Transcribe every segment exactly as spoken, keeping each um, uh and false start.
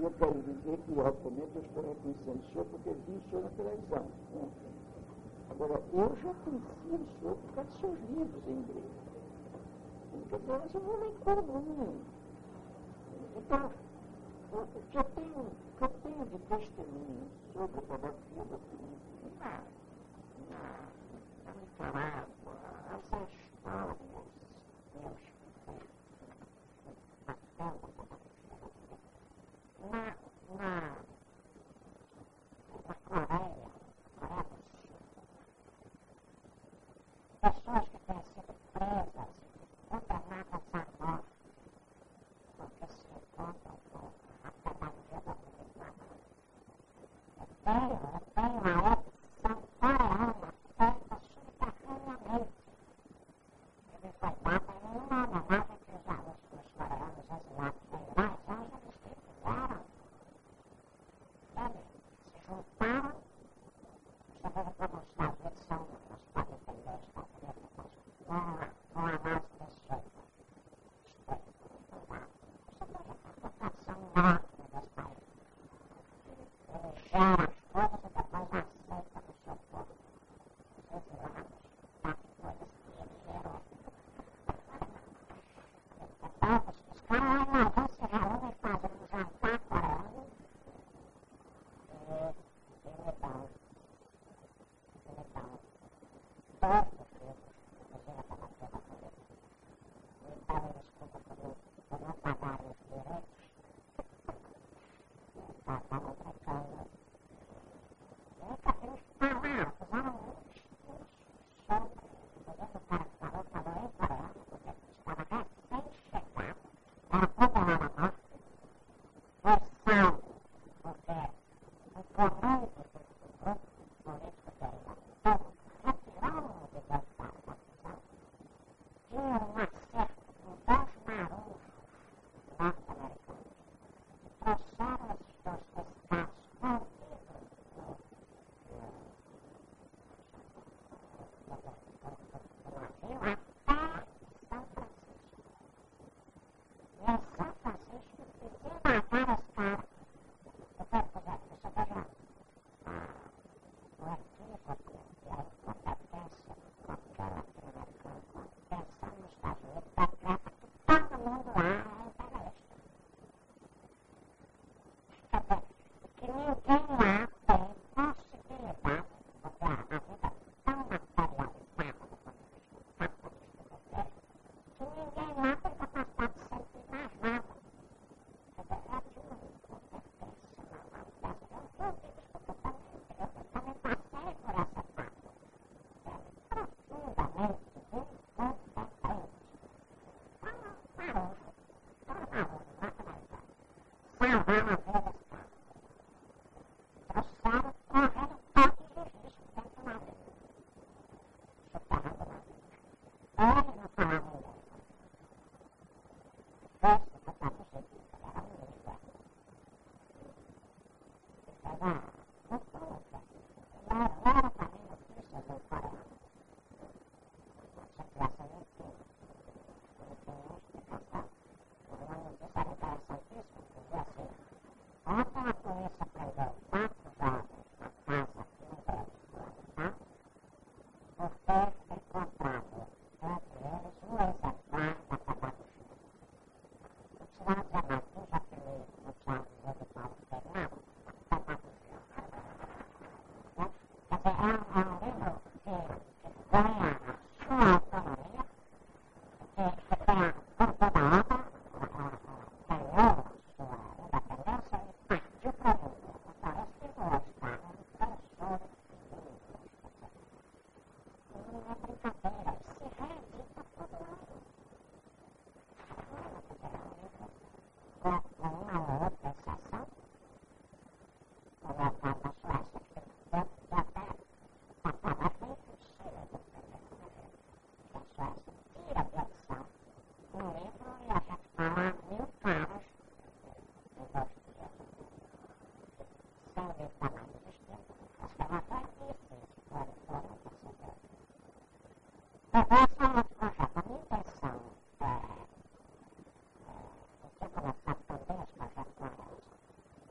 eu quero dizer que, obviamente, eu estou reconhecendo o senhor porque vi o senhor na televisão. Né? Agora, eu já conhecia o senhor por causa dos seus livros em inglês. Quer dizer, eu sou um homem comum. Então, o que eu tenho, o que eu tenho de testemunho sobre a biografia da polícia, na, na, na Nicarágua, as histórias, meus filhos, na, na, na Coreia, Coreia do Sul, pessoas que têm sido presas, condenadas à morte, porque se encontram com a pedagogia da polícia. Eu tenho, eu tenho a opção coreana feita subterraneamente. Ele foi dada em uma homenagem que os alunos coreanos exilados em Los Angeles fizeram. Eles se juntaram, você vê como os Estados Unidos são, nós podemos entender os Estados Unidos, com a, com a nossa pessoa. Isto é, você veja a vocação máxima desse país. Ele gera as coisas e depois aceita no seu corpo. Os exilados das coisas que ele gerou. Então, os caras lá vão se reúnem e fazem um jantar coreano e, e me dão, e me dão todos os livros, inclusive a pedagogia da política. Me pedem desculpa por não, por não pagarem os direitos. Está tá me brincando. Nunca vi uns palavras, usaram muitos, muitos soltos. Inclusive o cara que falou, falou em coreano, porque estava recém-chegado. Era condenado à morte. Foi salvo, porque o comando do grupo político dele, todo retirou-o de dentro da prisão. Tinha um acerto com dois marujos norte-americanos. Trouxeram esses dois pescados escondidos no, no, no, no navio até São Francisco. E em São Francisco desmataram os caras. Eu quero fazer, você veja o equívoco e a incompetência qualquer latino-americano, pensando nos Estados Unidos, decreta que todo mundo lá é imperialista. Quer dizer, que ninguém lá tem possibilidade, porque a, a vida é tão materializada do ponto de vista capitalista do poder, que ninguém lá tem capacidade de sentir mais nada. Quer dizer, é de uma incompetência na humanidade. Eu, eu digo isso porque eu também, eu, eu também passei por essa fase. É profundamente incompetente. Então, marojo, todo marojo, norte-americano, salvar a vida desse cara. Trouxeram correndo todos os riscos dentro do navio. Superando o navio. Ele não falava inglês. Esse foi traduzido, ele era um língua. Ele era muito louca. Ele era para mim notícias em coreano. Se eu tivesse mentido, ele tem uma explicação. Uma notícia era interessantíssima, dizia assim: ontem a polícia prendeu quatro jovens na casa aqui no Brasil, tá? Por ter encontrado entre eles um exemplar da pedagogia. Não precisava dizer mais, eu já filmei no teatro de Paulo Freire, não, pedagogia. Né? Quer dizer, é um, é um livro que, que ganha a sua autonomia, que, que tem a, por toda a obra, ganhou a sua independência e partiu para o mundo. Parece que hoje está um transtorno de livros. Não é brincadeira, ele se reedita todo ano. Com uma ou outra exceção, como é o caso da Suécia, que eu até acaba feito de ser, que a Suécia tira de edição um livro e a gente fala mil caras em dois dias. Sem livro está mais existindo. Acho que é uma doidice que foram, foram perceber. Então, esse é o nosso projeto. A minha intenção é, é, eu tinha começado também esse projeto com a Elsa,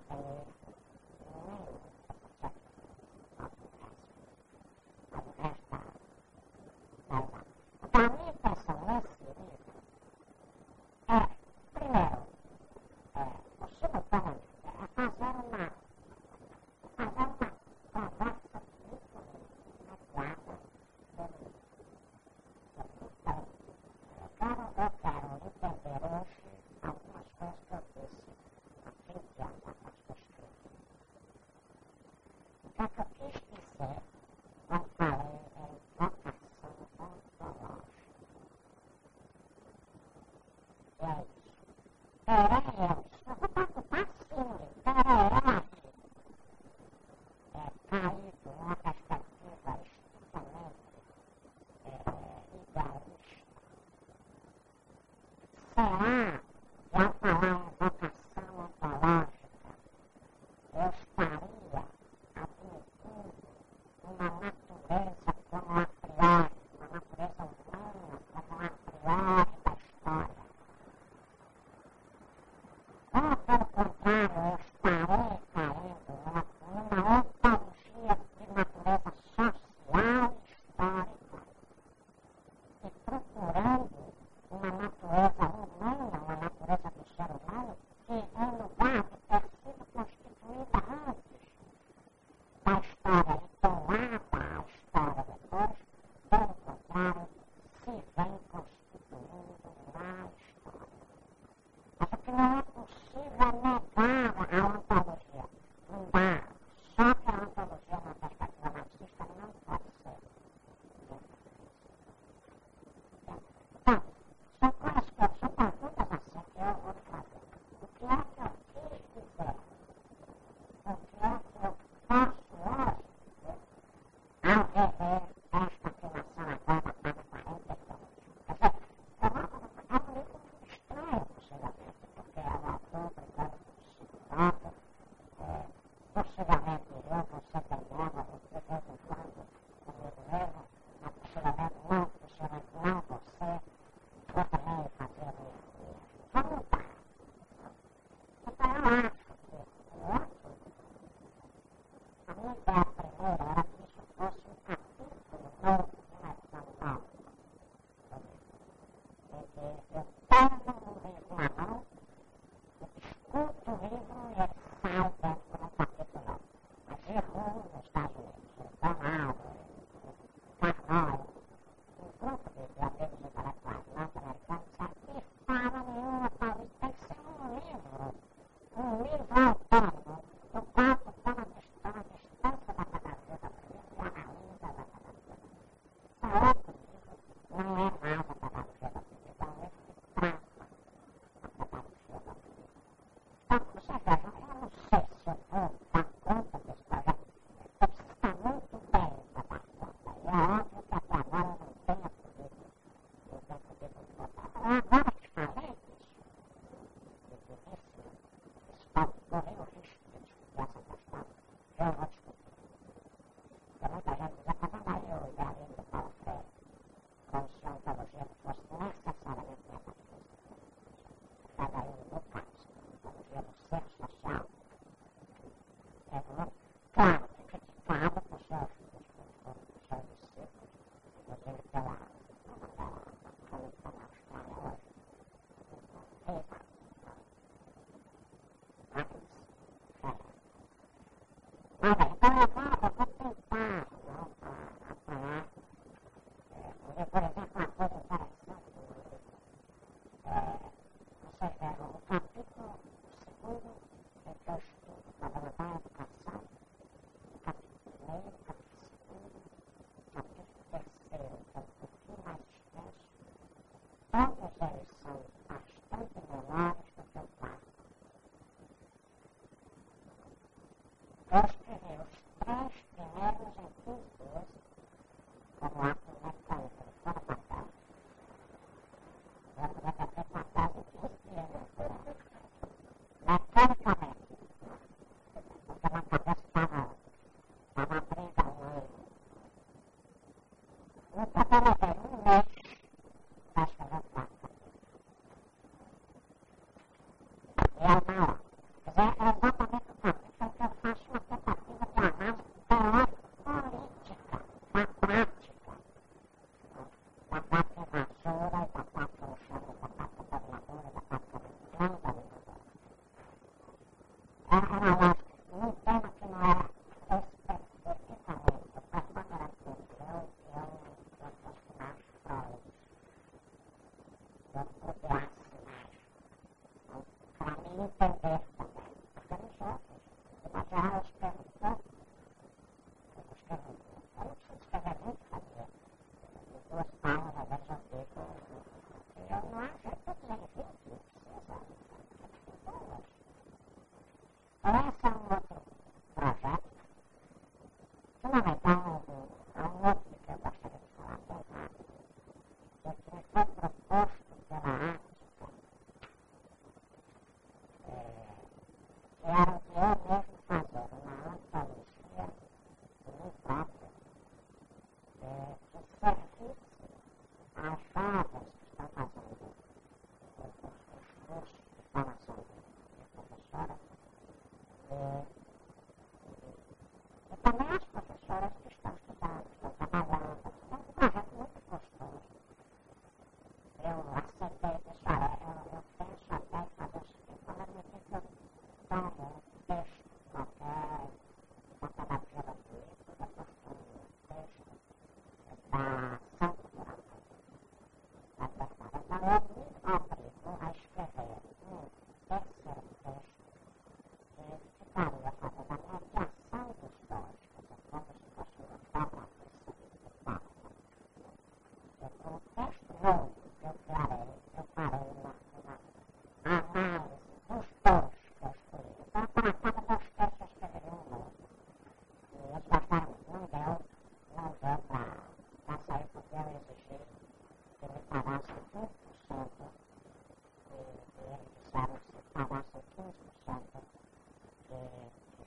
Capítulo segundo do texto da Educação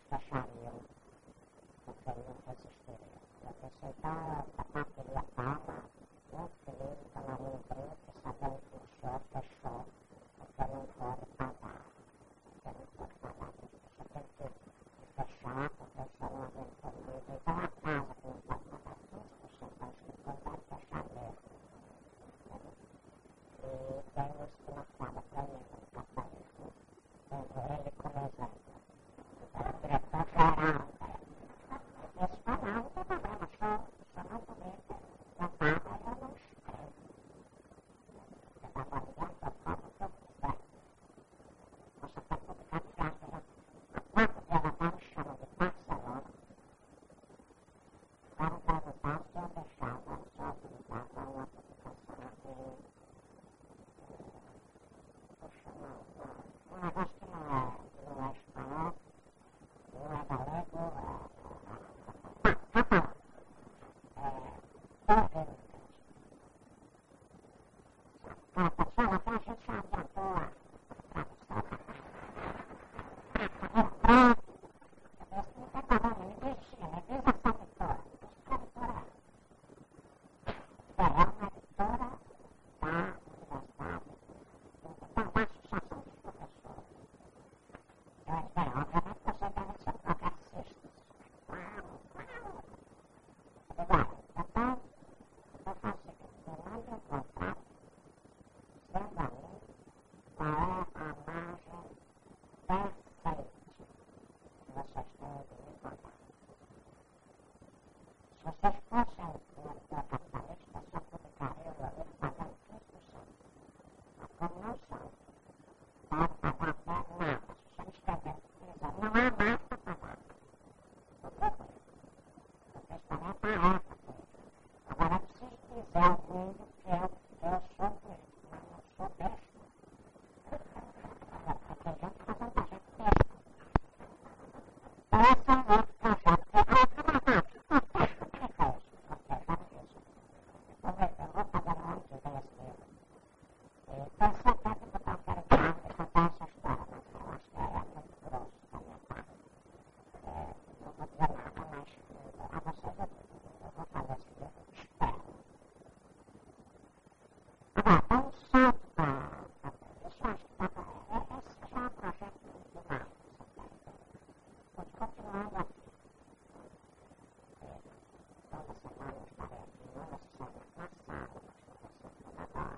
fechariam, porque ele não resistiria. Eu pensei, então, da parte de Atama, muito feliz, tomaria um drink, sabendo que o senhor fechou, porque não pode pagar. Porque não pode pagar. Você tem que fechar, porque o senhor não aguentou muito. Então, a casa que não pode pagar quinze por cento da escritura vai fechar mesmo. E tem um esquinafada para mim, no capitalismo, tendo ele como exemplo. Então, o diretor-geral, esse canal não tem problema, só, só não comenta, não nada, eu não escrevo. Você está guardando, eu falo o que eu quiser. Posso até publicar de graça, já. Há quatro dias atrás me chamam de Barcelona. Para perguntar se eu deixava, se eu autorizava uma publicação aqui. Puxa, não, não. Um negócio que não é, não é espanhol, não é galego, é catalão. É, horrível. A pessoa até a gente já adiantou a tradução. A cadeira branca. Eu disse, não tem problema, me diz sim, me diz essa editora. Diz que a editora é. É uma editora da universidade, da, da Associação dos Professores. Eu disse, bem, obviamente você deve ser progressista. Claro, claro. Eu digo, olha, então, eu faço o seguinte, me mande um contrato, dizendo a mim qual é a margem perfeita que vocês têm de me pagar. Se vocês fossem um editor capitalista, só publicariam o meu livro pagando quinze por cento. Mas como não são, pode pagar até nada. Se você me escrever dizendo, não há mais para pagar. Não procure. Porque isso também está errado. Agora eu preciso dizer ao mundo que eu, eu sou político, mas não sou besta. Porque tem gente fazendo a gente besta. Então esse é um outro projeto. Ah, camarada, que contexto, o que é isso? Contexto, já me disse. Eu vou, eu vou fazer um monte de esse livro. E pensei até que botar um caricato e contar essa história, mas eu acho que é muito grosso da minha parte. É, não vou dizer nada, mas a vocês eu digo, eu vou fazer esse livro, espero. Agora, dá um salto para isso, acho que dá para. Esse já é um projeto demais, porque continuando aqui. Toda semana eu estarei aqui, não necessariamente na sala, mas no computador,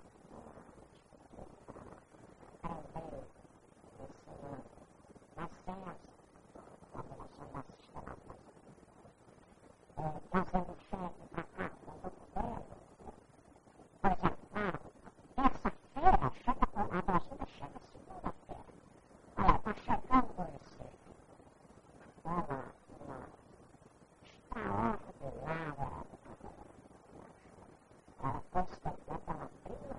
aprender, ensinando, mas sem a combinação da sistematização. Trazendo cheque para cá, quando eu puder. Por exemplo, na terça-feira, chega a vacina chega segunda-feira. Olha, está chegando no Recife. Uma, uma extraordinária educadora. Ela, constantemente, ela prima.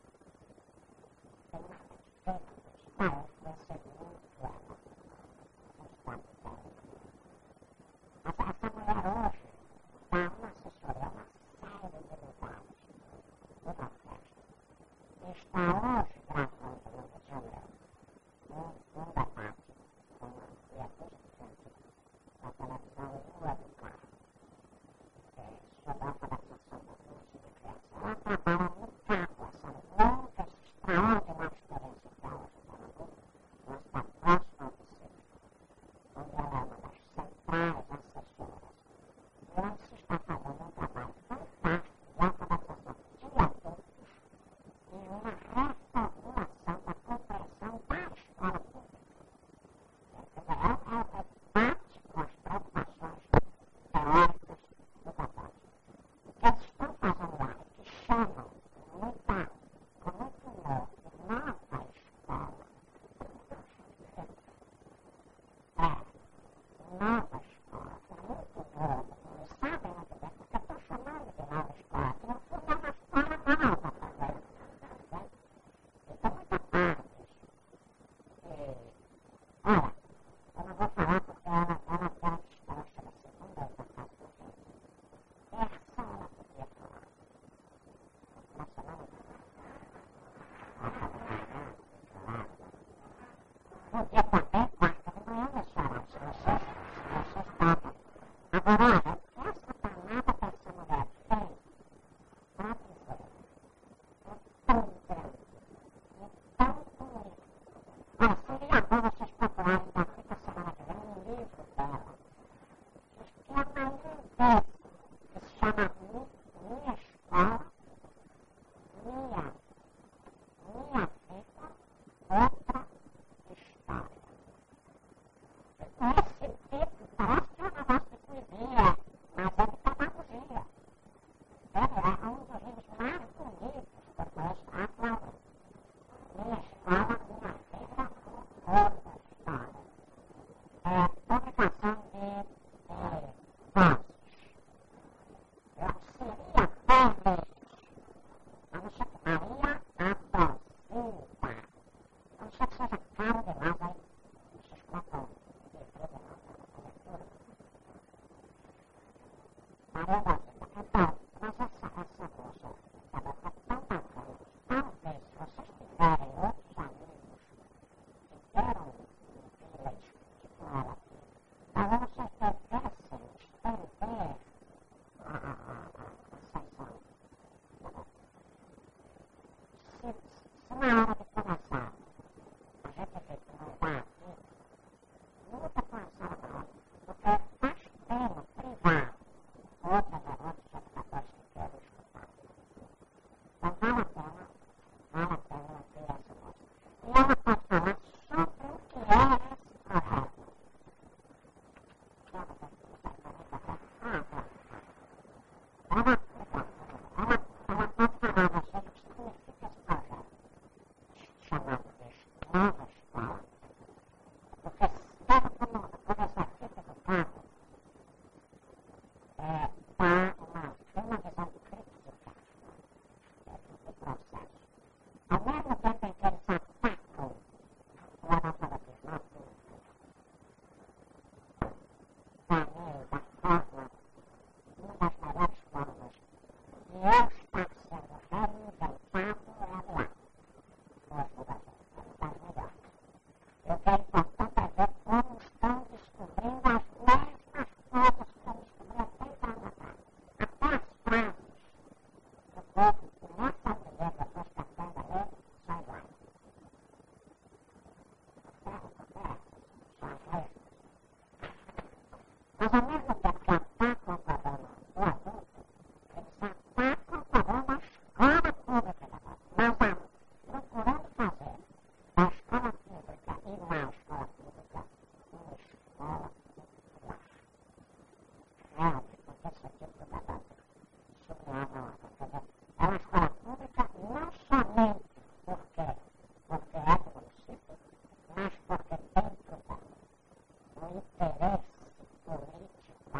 Tem nada de feito. Está, eu conheci muito ela. No estado dela. Essa, essa mulher hoje dá uma assessoria, uma série de lugares do Nordeste. E está hoje gravando no Rio de Janeiro um, um debate com uma meia dúzia de gente da televisão e rua do carro sobre a alfabetização da criança. Ela está Agora, olha, essa danada dessa mulher fez, para dizer, é tão grande, é tão bonito. Olha, seria bom vocês procurarem daqui para a semana que vem um livro dela, que é uma linda, que se chama Minha Escola, Minha, Minha Vida, Outra História. Esse título parece que é um negócio de poesia, mas é de pedagogia. É um dos livros mais bonitos que eu conheço atualmente. Minha Escola, Minha Vida, Outra História. É publicação de, de Vozes. Eu seria Vozes. A não ser que Maria Adolfina. A não ser que seja caro demais, aí vocês compram o livro de novo, a leitura. Maria Adolfina. Então, mas essa, essa moça da boca é tão bacana que talvez se vocês tiverem outros amigos que queiram filhas tipo ela aqui, talvez vocês pudessem estender a, a, a, a sessão. Se, se na hora de começar a gente vê que não dá aqui, luta com a sala maior, porque faz pena privar outras outros educadores que querem escutar. Então vale a pena, vale a pena ouvir essa moça. E ela pode falar sobre o que é esse projeto. Ela vai começar a falar, ah, tá. Ela, ela, ela pode falar a vocês o que significa esse projeto, chamado de Nova Escola, porque pega como, como exercício do campo, é, dá uma, uma visão crítica do processo. Ao mesmo tempo em que eles atacam o analfabetismo adulto, para mim, da forma, uma das melhores formas de eu estar sendo reinventado é a minha. Hoje no Brasil, é uma das melhores. E o que é importante é ver como estão descobrindo as mesmas coisas que eu descobri há trinta anos atrás. Até as frases do povo que começa a ler depois que aprende a ler são iguais. Certo? É, são as mesmas. Mas ao mesmo tempo que atacam o problema do adulto, eles atacam o problema da escola pública da base. Mas a, procurando fazer da escola pública e na escola pública uma escola popular. Realmente, porque esse tipo de debate sublinhava lá, entendeu? É uma escola pública não somente porque, porque é do município, mas porque dentro dela o interesse político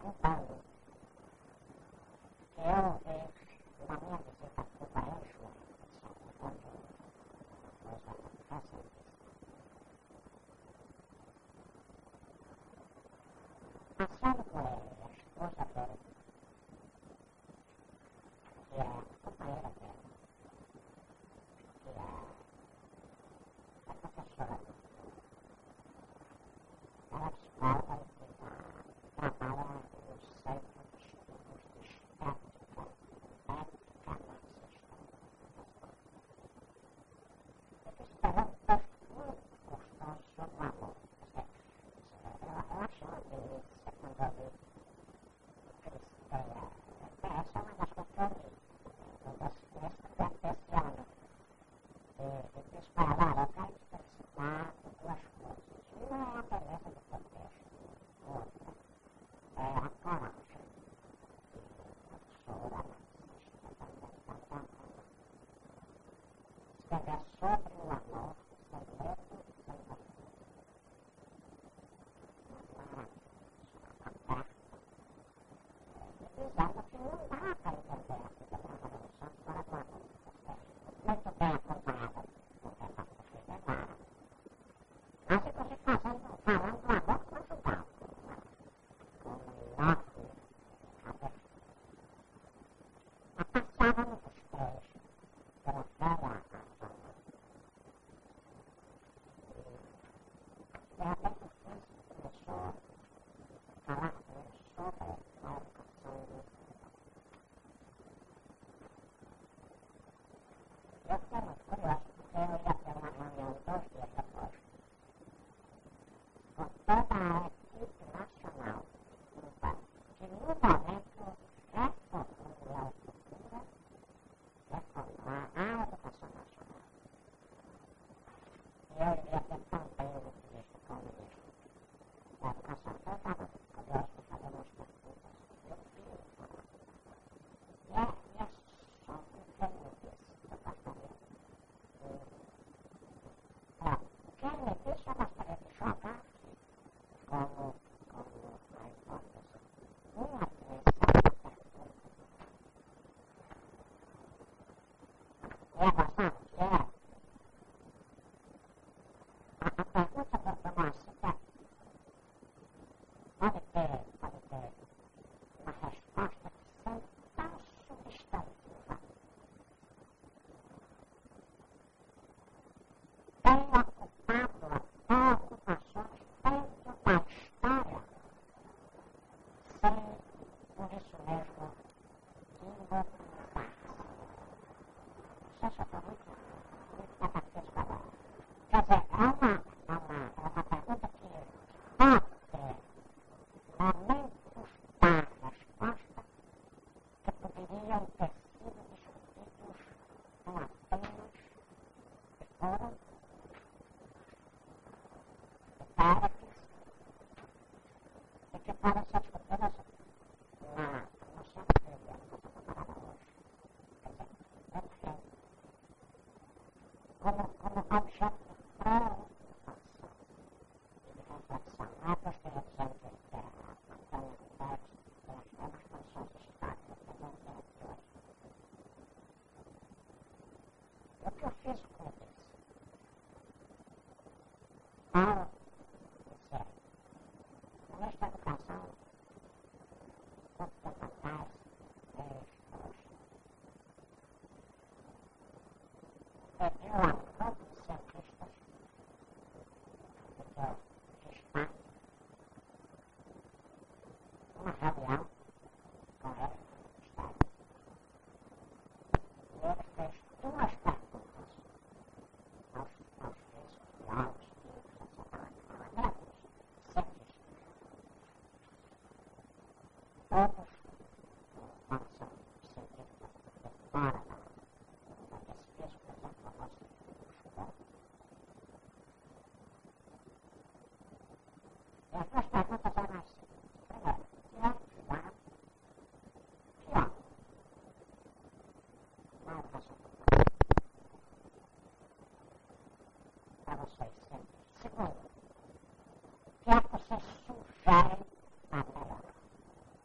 contando que eu, eh, na minha visita a Cuba, eu juro, quando uma coisa recente, passando por ele, a esposa dele, que é a companheira dele, que é a professora, ela descobre que tá, trabalha no centro de estudos de estética, ética marxista. Eu estou esperando um texto muito gostoso sobre o amor. Eu acho uma delícia quando eu li o Cristeia. Essa é uma das coisas que eu li. Nesse desse ano. E disse para ela, eu quero te felicitar por duas coisas. Uma é a beleza do teu texto. Outra é a coragem. E professora marxista também, também. Escrever sobre o amor, sem medo, sem vergonha. Dizendo que não dá para entender a vida da revolução fora do amor. Muito bem acompanhada do Renato Fidemara. Mas inclusive fazendo, falando do amor conjugal. Com Locke, Habermas. A passava no desprezo pela velha Havana. E de repente o físico começou a falar com ele sobre a educação musical. Eu fiquei muito curioso, porque eu ia ter uma reunião dois dias depois, com toda a equipe nacional cubana, que no momento reformula a cultura, reformula a educação nacional. E eu iria ter também uma entrevista com o ministro da educação, então eu estava curioso para fazer umas perguntas. Eu vi falar. E é, e é só um termo desse que eu gostaria de... É, quero desse eu gostaria de jogar aqui como, como a hipótese. Uma terceira pergunta. E é bastante, que é a, a pergunta do, do Moacir pode ter, pode ter uma resposta que seja tão substantiva. Tem ocupado até ocupações dentro da história, sem, por isso mesmo, imobilizar-se. Não sei se eu estou muito, muito metafísico agora. Quer dizer, é uma, é uma, é uma pergunta que, que pode ter momentos da resposta que poderiam ter sido discutidos com apenas que foram hipóteses e que podem ser discutidas na nossa teoria, na nossa camarada hoje. Quer dizer, enfim, como, como objeto de preocupação e de reflexão. Não é que eu esteja dizendo que a Antônia Guterres tem as mesmas condições históricas que a gente tem aqui hoje. O que eu fiz com isso? Ao dizer, o ministro da Educação, pouco tempo atrás, pediu a todos os cientistas de que eu fiz parte uma reunião com ele no Estado. E ele fez duas perguntas aos, aos físicos, biólogos, químicos, etcétera. Médicos, cientistas. Todos não são cientistas de fora da, da desse físico, por exemplo, o nosso escola. E as duas perguntas eram assim. Primeiro, que é estudar pior na educação pública para vocês cientistas. Segundo, que é que vocês sugerem para melhorar?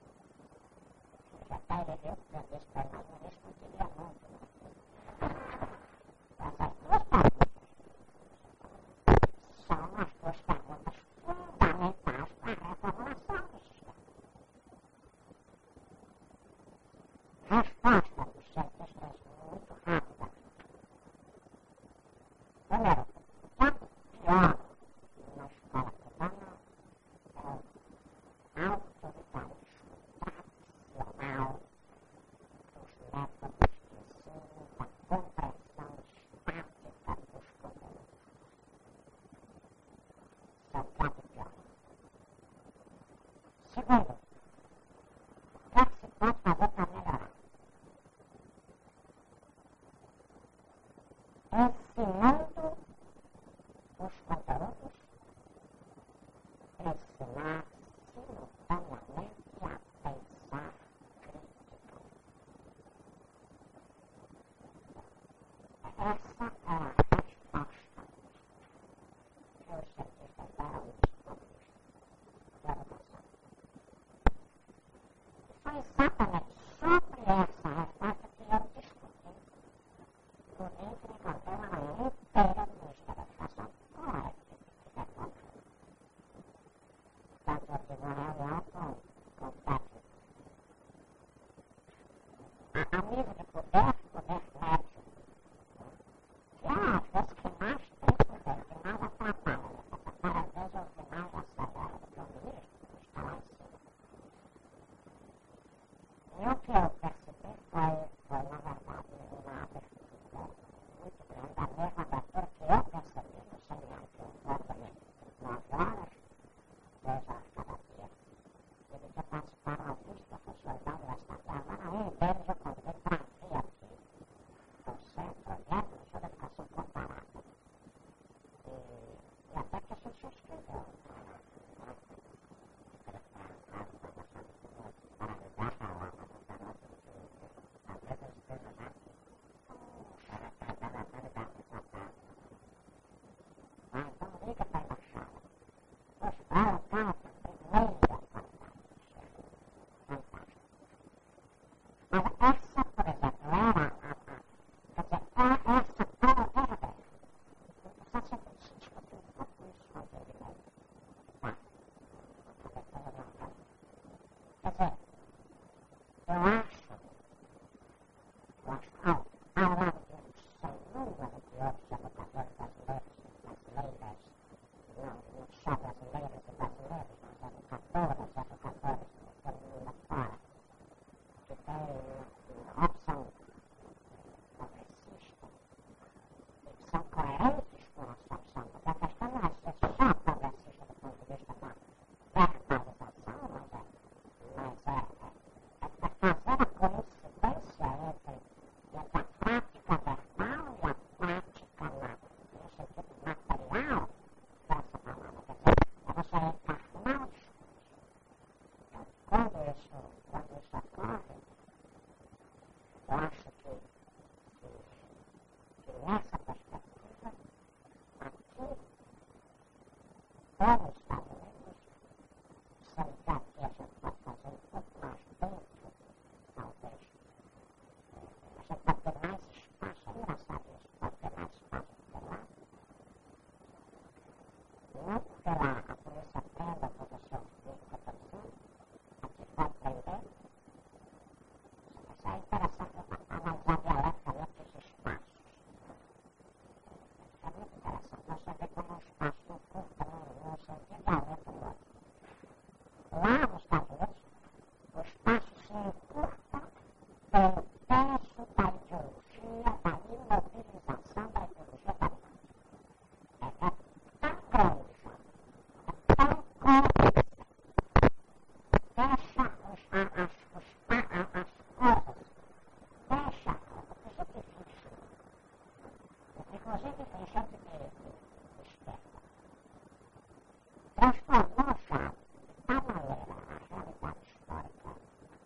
Transformou, sabe, de tal maneira a realidade histórica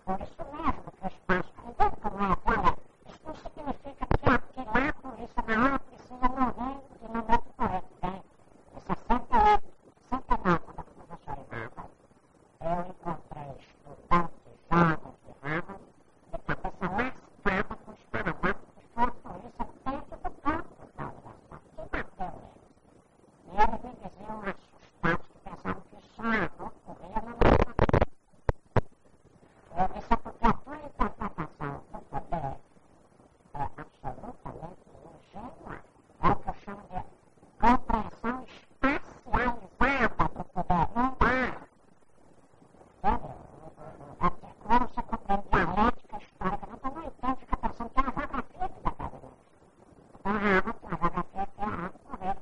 Por isso mesmo que o espaço, entende como é? Olha, isso não significa que aquele lá, por isso na hora, precisa morrer de maneira correta, tem. Em sessenta e oito, sessenta e nove, quando a professora Inável, eu encontrei estudantes jovens de Harvard de cabeça lascada com os paramatos que foi a polícia dentro do campo da universidade, que bateu eles. E eles me diziam assustados que pensavam que isso não ocorria na nossa vida. Eu disse é porque a tua interpretação do poder é absolutamente ingênua. É o que eu chamo de compreensão espacializada do poder. Não dá. Entendeu? É como você compreende dialética histórica. Não, não entende, fica pensando que é a geografia que dá para ver. Então, a geografia que é a arte correta.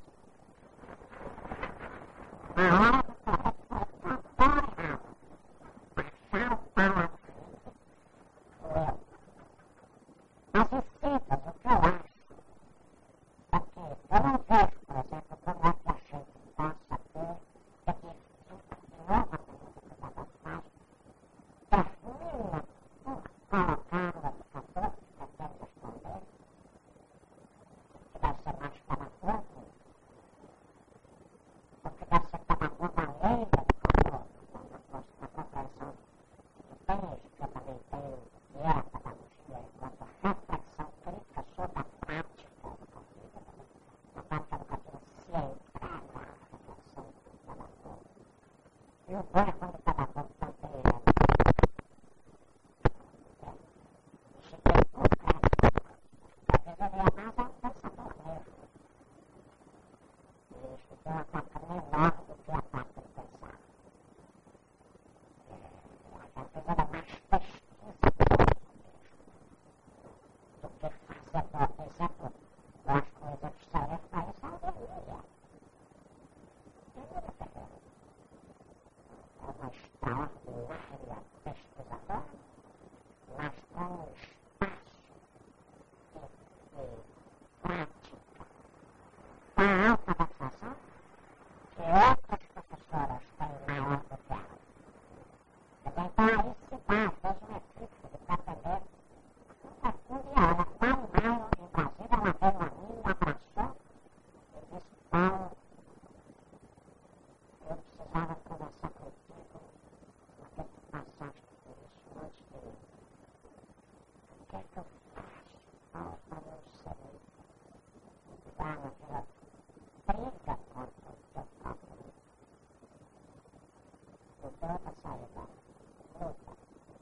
A hora do correto foi cantor errado. Passar o pau à frente. Eu. As receitas, o que eu acho, é que eu não vejo, por exemplo, como é que a gente possa ter, é que de novo a pergunta que o Dada faz, termina por colocar o educador, que pretende responder, que deve ser mais pedagogo, ou que deve ser pedagogo além do educador, na compreensão que tem, que eu também tenho, que é a pedagogia, enquanto reflexão crítica sobre a prática educativa, a prática educativa centrada na reflexão pedagoga. E o bom é quando o pedagogo também é cheguei concreto. Às vezes ele é mais um pensador mesmo. E isso tem uma taca menor do que a taca de pensar. Às vezes ele é mais pesquisador do que fazedor. Por exemplo, eu acho que o exemplo excelente para isso é a Emília. Emília Ferreira. É uma extraordinária pesquisadora, mas com um espaço de, de prática para a alfabetização que outras professoras têm maior do que ela. Então, aí se dá, às vezes, um equívoco de pretender. Um dia, ela Paulo Mauro, em Brasília, ela veio a mim, me abraçou e disse: Paulo, eu precisava conversar contigo, porque tu passaste por isso antes de mim. O que é que eu faço, Paulo, para não ser dar naquela briga contra o teu próprio mundo? O teu é para sair da luta.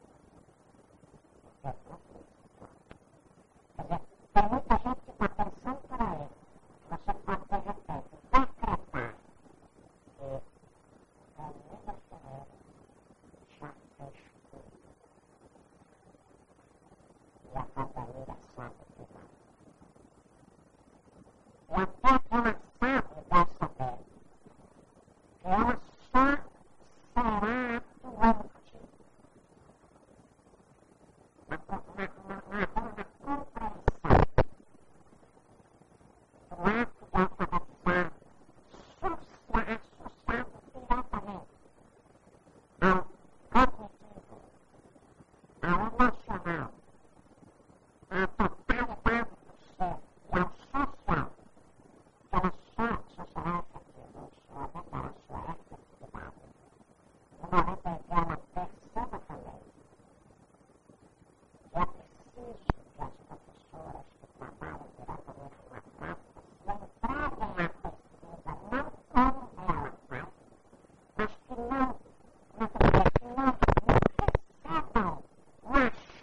Eu conflito. Quer dizer, tem muita gente que está pensando por aí. Você pode, de repente, decretar que Emília Ferreira já fez tudo. E a Casamira sabe que não. E até que ela sabe, deve saber, que ela só será atuante na, na, na, na, na compreensão do ato de alfabetizar associado diretamente ao cognitivo, ao emocional, à totalidade do ser e ao social, que ela só, só será efetiva, só aumentará a sua efetividade no momento em que ela perceba também que é preciso que as professoras que trabalham diretamente com a prática se entreguem à pesquisa, não como ela faz, mas que não, como é que eu digo, que não, não recebam uma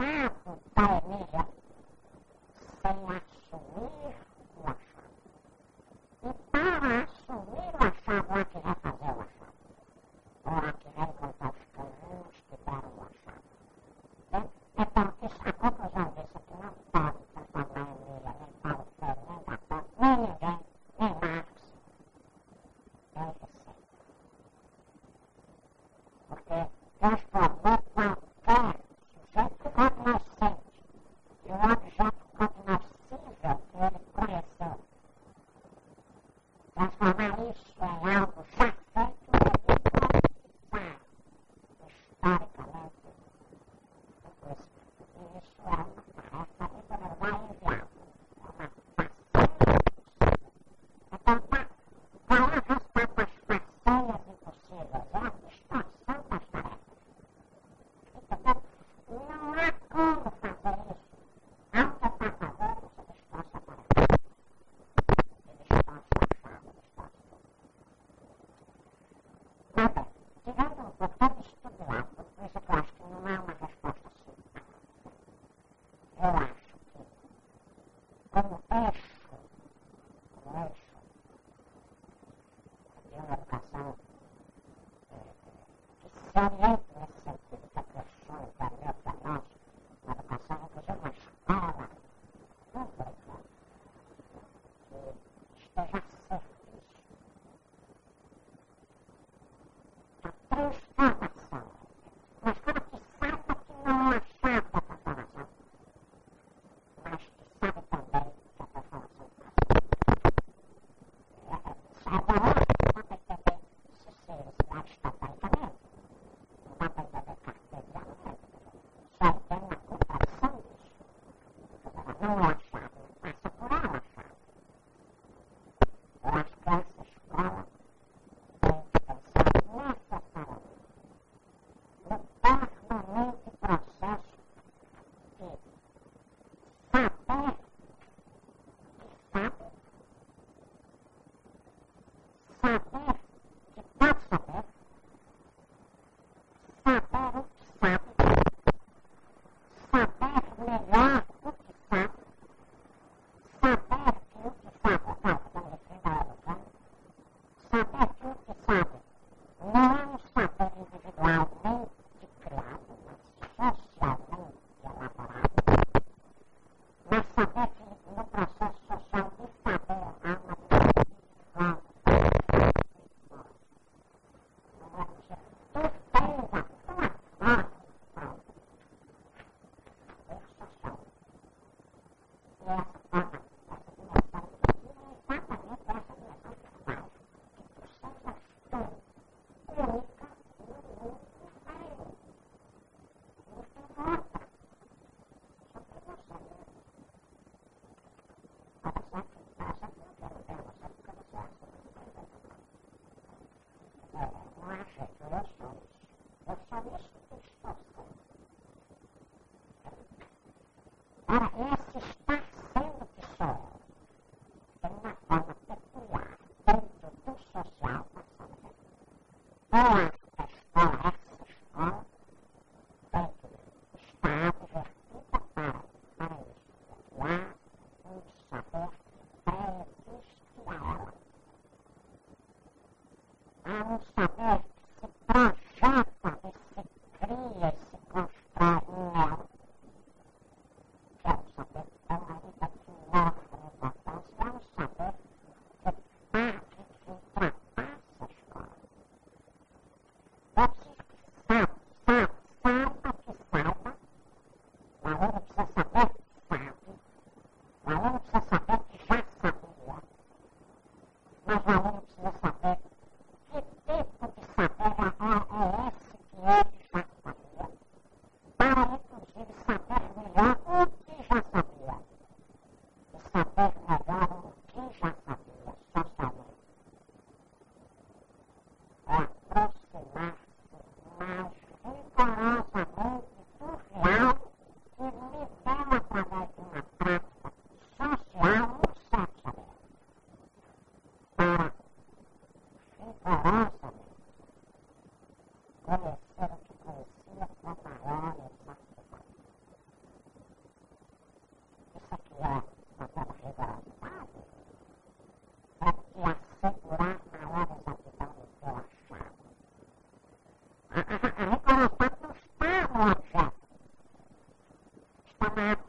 direito nesse sentido, que é que o sonho para mim, para nós, na educação, inclusive uma escola pública, que esteja certo disso. A transformação. Uma escola que saiba que não é a chave da transformação, mas que sabe também que a transformação passa. Agora, não dá para entender se se aristotelicamente, não dá para entender cartesianamente, só entende uma contradição disso. Agora, não é a chave, passa por ela a chave. Eu acho que essa escola tem que pensar necessariamente no permanente processo de saber que sabe, saber que pode saber, saber o que sabe, saber melhor o que sabe, saber que o que sabe, não, estamos referindo a educando, saber que o que sabe não é um saber individualmente criado, mas socialmente elaborado, mas saber que no processo social de saber há uma dimensão. Não é dizer, tu tens a tua forma, não. É social. E essa forma, essa dimensão educativa é exatamente essa dimensão que faz que tu sejas tu, única no mundo inteiro. Não tem outra. Só tem você mesmo. Para sempre, para sempre não quero ver você, porque você é assim. É, não há jeito, eu sou isso. Eu sou isso que estou sendo. Ora, esse estar sendo que sou eu tem uma forma peculiar dentro do social passado. Eu acho que a escola, essa escola, tem que estar divertida para, para isso. E há um saber que pré-existe a ela. Há um saber que se projeta e se cria e se constrói nela, que é um saber que é uma vida de enorme importância, é um saber que parte, que ultrapassa a escola. É preciso que saiba, saiba, saiba que saiba, o aluno precisa saber que sabe, o aluno precisa saber que já sabia, mas o aluno precisa saber que tipo de saber é, é esse que ele já sabia, para inclusive saber melhor o que já sabia, e saber melhor o que já sabia socialmente. É aproximar-se mais rigorosamente do real que libera através de uma prática social um certo saber. Para rigorosamente conhecer o que conhecia com maior exatidão. Isso aqui é aquela rigorosidade, é te assegurar maior exatidão do teu achado. A, a, a rigorosidade não está no objeto, está na